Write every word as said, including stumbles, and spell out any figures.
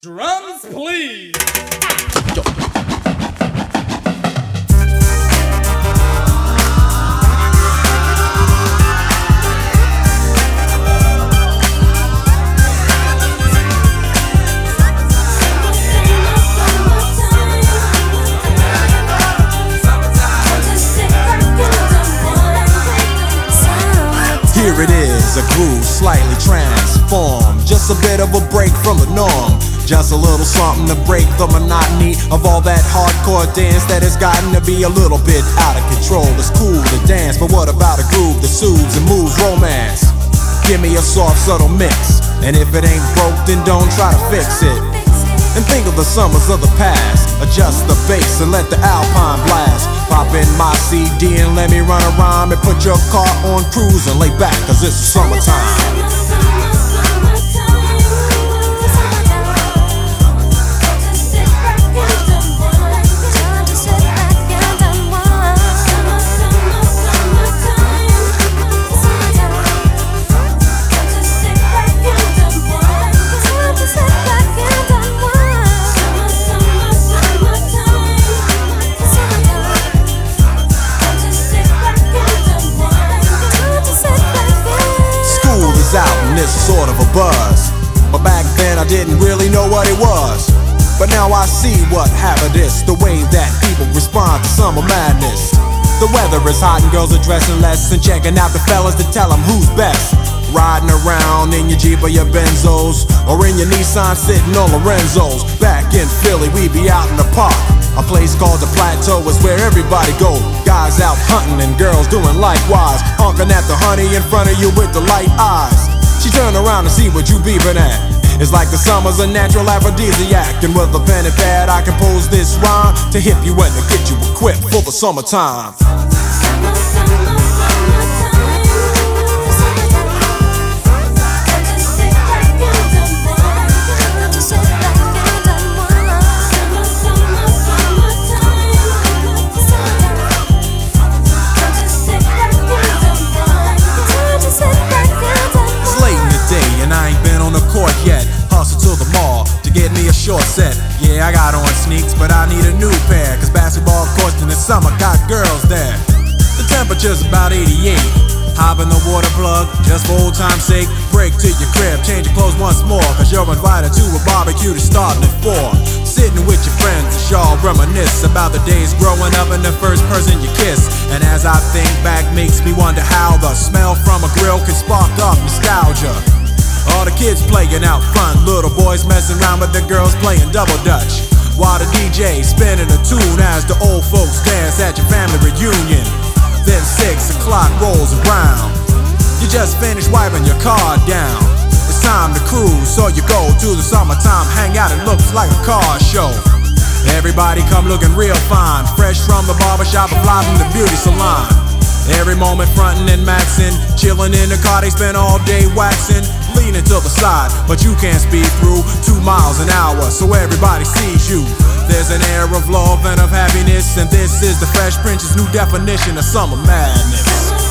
Drums, please. Here it is, a groove slightly transformed. Just a bit of a break from the norm. Just a little something to break the monotony of all that hardcore dance that has gotten to be a little bit out of control. It's cool to dance, but what about a groove that soothes and moves romance? Give me a soft, subtle mix, and if it ain't broke, then don't try to fix it. And think of the summers of the past. Adjust the bass and let the Alpine blast. Pop in my C D and let me run around and put your car on cruise and lay back, cause it's summertime. Out and it's sort of a buzz, but back then I didn't really know what it was. But now I see what happened is the way that people respond to summer madness. The weather is hot and girls are dressing less and checking out the fellas to tell them who's best. Riding around in your Jeep or your Benzos, or in your Nissan sitting on Lorenzo's. Back in Philly we be out in the park. A place called the Plateau is where everybody go. Guys out hunting and girls doing likewise, honking at the honey in front of you with the light eyes. She turn around and see what you beeping at. It's like the summer's a natural aphrodisiac, and with a pen and pad I compose this rhyme to hip you and to get you equipped for the summertime. Short set, yeah, I got on sneaks, but I need a new pair, cause basketball courts in the summer got girls there. The temperature's about eighty-eight. Hop in the water plug, just for old time's sake. Break to your crib, change your clothes once more, cause you're invited to a barbecue to start at four. Sitting with your friends as y'all reminisce about the days growing up and the first person you kiss. And as I think back, makes me wonder how the smell from a grill can spark up nostalgia. All the kids playing out front, little boys messing around with the girls playing double dutch, while the D J spinning a tune as the old folks dance at your family reunion. Then six o'clock rolls around, you just finished wiping your car down. It's time to cruise, so you go to the summertime hangout. It looks like a car show. Everybody come looking real fine, fresh from the barbershop or fly from the beauty salon. Every moment frontin' and maxin', chillin' in the car they spend all day waxin', leaning to the side, but you can't speed through two miles an hour, so everybody sees you. There's an air of love and of happiness, and this is the Fresh Prince's new definition of summer madness.